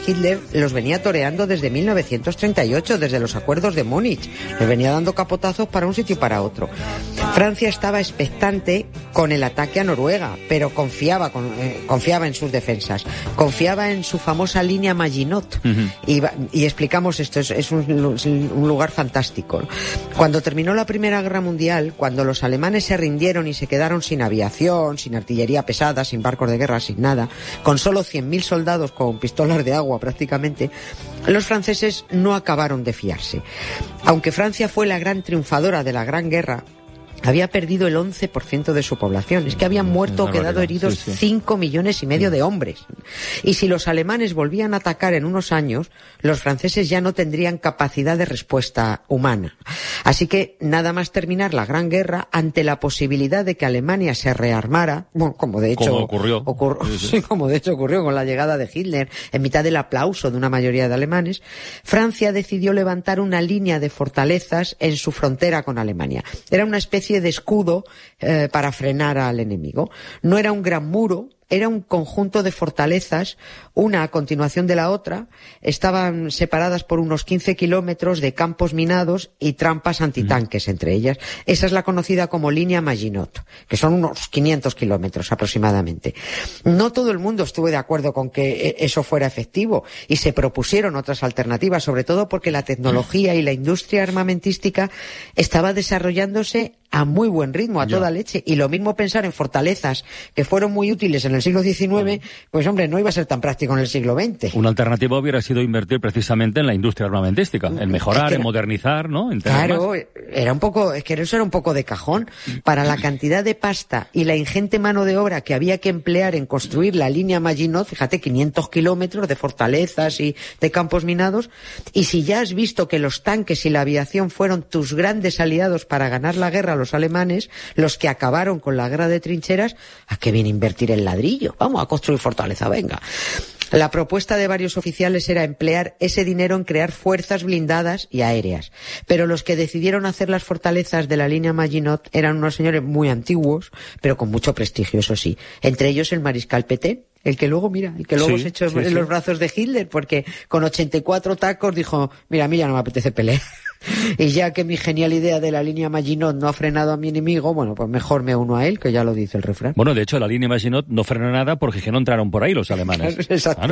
Hitler los venía toreando desde 1938, desde los acuerdos de Múnich. Les venía dando capotazos para un sitio y para otro. Francia estaba expectante con el ataque a Noruega, pero confiaba en sus defensas. Confiaba en su famosa línea Maginot. Y explicamos esto, es un lugar fantástico. Cuando terminó la Primera Guerra Mundial, cuando los alemanes se rindieron y se quedaron sin aviación, sin artillería pesada, sin barcos de guerra, sin nada, con solo 100.000 soldados con pistolas de agua prácticamente, los franceses no acabaron de fiarse. Aunque Francia fue la gran triunfadora de la Gran Guerra, había perdido el 11% de su población. Es que habían muerto o quedado heridos 5,5 millones de hombres. Y si los alemanes volvían a atacar en unos años, los franceses ya no tendrían capacidad de respuesta humana. Así que nada más terminar la Gran Guerra, ante la posibilidad de que Alemania se rearmara, bueno, como de hecho ocurrió con la llegada de Hitler, en mitad del aplauso de una mayoría de alemanes, Francia decidió levantar una línea de fortalezas en su frontera con Alemania. Era una especie de escudo para frenar al enemigo. No era un gran muro, era un conjunto de fortalezas, una a continuación de la otra. Estaban separadas por unos 15 kilómetros de campos minados y trampas antitanques entre ellas. Esa es la conocida como línea Maginot, que son unos 500 kilómetros aproximadamente. No todo el mundo estuvo de acuerdo con que eso fuera efectivo y se propusieron otras alternativas, sobre todo porque la tecnología y la industria armamentística estaba desarrollándose a muy buen ritmo, a toda leche. Y lo mismo pensar en fortalezas que fueron muy útiles en el siglo XIX, pues hombre, no iba a ser tan práctico en el siglo XX. Una alternativa hubiera sido invertir precisamente en la industria armamentística, en mejorar, en modernizar, ¿no? Claro, era un poco, es que eso era un poco de cajón. Para la cantidad de pasta y la ingente mano de obra que había que emplear en construir la línea Maginot, fíjate, 500 kilómetros de fortalezas y de campos minados, y si ya has visto que los tanques y la aviación fueron tus grandes aliados para ganar la guerra a los alemanes, los que acabaron con la guerra de trincheras, ¿a qué viene invertir el ladrillo? Vamos a construir fortaleza, venga. La propuesta de varios oficiales era emplear ese dinero en crear fuerzas blindadas y aéreas. Pero los que decidieron hacer las fortalezas de la línea Maginot eran unos señores muy antiguos, pero con mucho prestigio, eso sí. Entre ellos el mariscal Pétain, el que luego se echó en los brazos de Hitler, porque con 84 tacos dijo, mira, a mí ya no me apetece pelear. Y ya que mi genial idea de la línea Maginot no ha frenado a mi enemigo, bueno, pues mejor me uno a él, que ya lo dice el refrán. Bueno, de hecho, la línea Maginot no frenó nada porque que no entraron por ahí los alemanes. Exacto,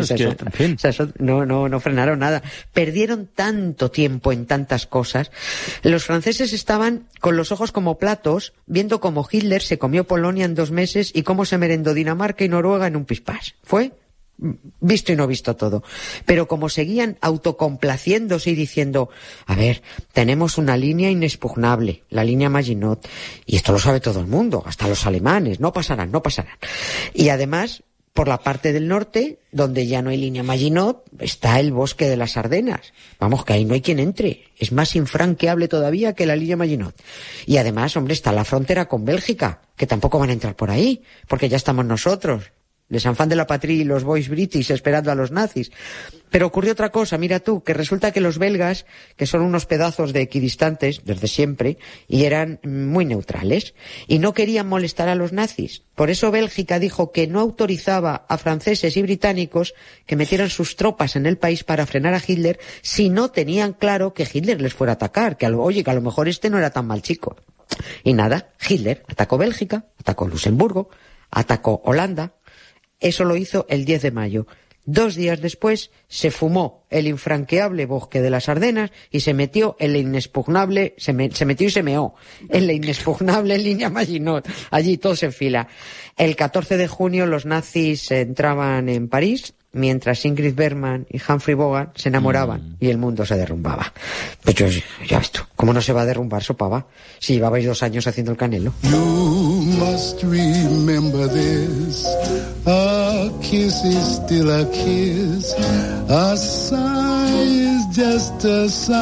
no frenaron nada. Perdieron tanto tiempo en tantas cosas. Los franceses estaban con los ojos como platos, viendo cómo Hitler se comió Polonia en 2 meses y cómo se merendó Dinamarca y Noruega en un pispás. Fue visto y no visto todo. Pero como seguían autocomplaciéndose y diciendo, a ver, tenemos una línea inexpugnable, la línea Maginot, y esto lo sabe todo el mundo, hasta los alemanes, no pasarán. Y además, por la parte del norte, donde ya no hay línea Maginot, está el bosque de las Ardenas. Vamos, que ahí no hay quien entre. Es más infranqueable todavía que la línea Maginot. Y además, hombre, está la frontera con Bélgica, que tampoco van a entrar por ahí, porque ya estamos nosotros. Les enfant de la patrie y los boys british esperando a los nazis. Pero ocurrió otra cosa, mira tú, que resulta que los belgas, que son unos pedazos de equidistantes desde siempre, y eran muy neutrales, y no querían molestar a los nazis. Por eso Bélgica dijo que no autorizaba a franceses y británicos que metieran sus tropas en el país para frenar a Hitler si no tenían claro que Hitler les fuera a atacar, que a lo mejor este no era tan mal chico. Y nada, Hitler atacó Bélgica, atacó Luxemburgo, atacó Holanda. Eso lo hizo el 10 de mayo. 2 días después se fumó el infranqueable bosque de las Ardenas y se metió en la inexpugnable, se metió y se meó en la inexpugnable línea Maginot. Allí todos en fila. El 14 de junio los nazis entraban en París, mientras Ingrid Bergman y Humphrey Bogart se enamoraban y el mundo se derrumbaba. Pues yo, ya esto, ¿cómo no se va a derrumbar, sopaba? Si llevabais 2 años haciendo el Canelo. You must remember this. A kiss is still a kiss. A sigh is just a sigh.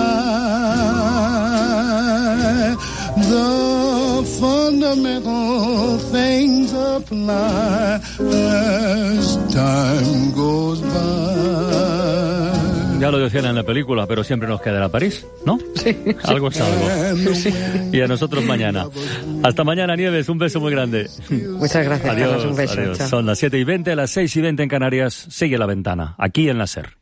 The fundamental things apply as time goes by. Ya lo decían en la película, pero siempre nos quedará París, ¿no? Sí. Algo es algo. Sí. Y a nosotros mañana. Hasta mañana, Nieves. Un beso muy grande. Muchas gracias. Adiós, Carlos, un beso. adiós. Chao. Son las 7:20, las 6:20 en Canarias. Sigue La Ventana, aquí en la SER.